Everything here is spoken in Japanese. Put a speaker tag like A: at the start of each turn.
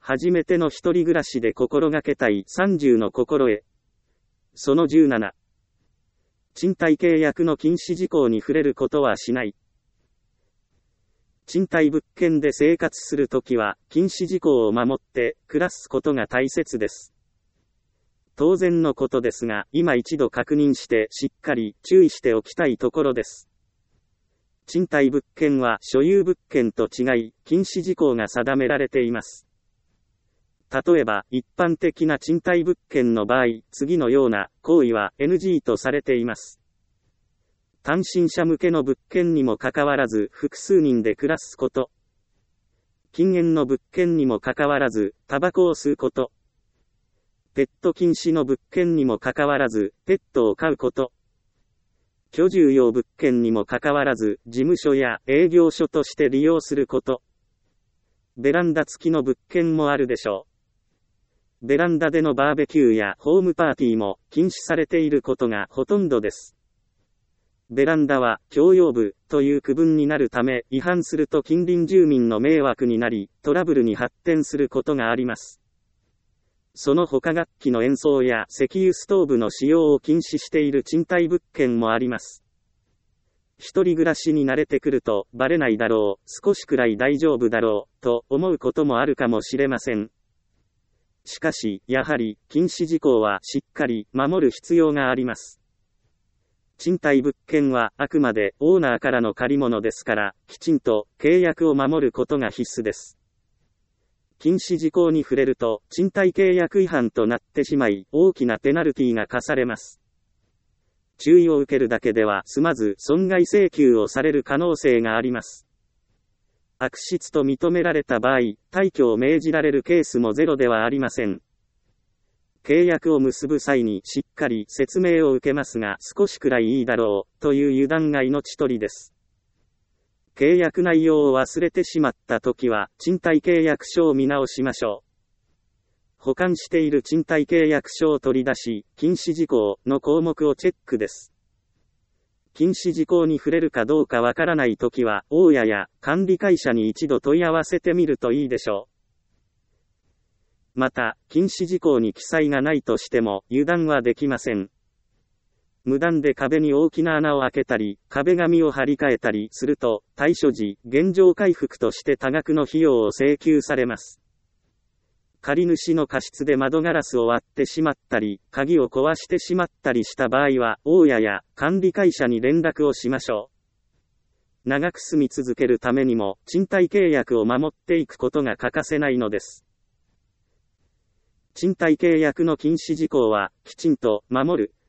A: 初めての一人暮らしで心がけたい30の心得。その17。賃貸契約の禁止事項に触れることはしない。賃貸物件で生活するときは、禁止事項を守って暮らすことが大切です。当然のことですが、今一度確認してしっかり注意しておきたいところです。賃貸物件は所有物件と違い、禁止事項が定められています。例えば、一般的な賃貸物件の場合、次のような行為は NG とされています。単身者向けの物件にもかかわらず複数人で暮らすこと。禁煙の物件にもかかわらず、タバコを吸うこと。ペット禁止の物件にもかかわらず、ペットを飼うこと。居住用物件にもかかわらず、事務所や営業所として利用すること。ベランダ付きの物件もあるでしょう。ベランダでのバーベキューやホームパーティーも禁止されていることがほとんどです。ベランダは共用部という区分になるため、違反すると近隣住民の迷惑になり、トラブルに発展することがあります。その他楽器の演奏や石油ストーブの使用を禁止している賃貸物件もあります。一人暮らしに慣れてくるとバレないだろう、少しくらい大丈夫だろう、と思うこともあるかもしれません。しかし、やはり、禁止事項はしっかり守る必要があります。賃貸物件はあくまでオーナーからの借り物ですから、きちんと契約を守ることが必須です。禁止事項に触れると、賃貸契約違反となってしまい、大きなペナルティが課されます。注意を受けるだけでは済まず、損害請求をされる可能性があります。悪質と認められた場合、退去を命じられるケースもゼロではありません。契約を結ぶ際にしっかり説明を受けますが、少しくらいいいだろう、という油断が命取りです。契約内容を忘れてしまったときは、賃貸契約書を見直しましょう。保管している賃貸契約書を取り出し、禁止事項の項目をチェックです。禁止事項に触れるかどうかわからないときは、大家や管理会社に一度問い合わせてみるといいでしょう。また、禁止事項に記載がないとしても、油断はできません。無断で壁に大きな穴を開けたり、壁紙を張り替えたりすると、対処時、原状回復として多額の費用を請求されます。借り主の過失で窓ガラスを割ってしまったり、鍵を壊してしまったりした場合は、大家や管理会社に連絡をしましょう。長く住み続けるためにも、賃貸契約を守っていくことが欠かせないのです。賃貸契約の禁止事項は、きちんと守る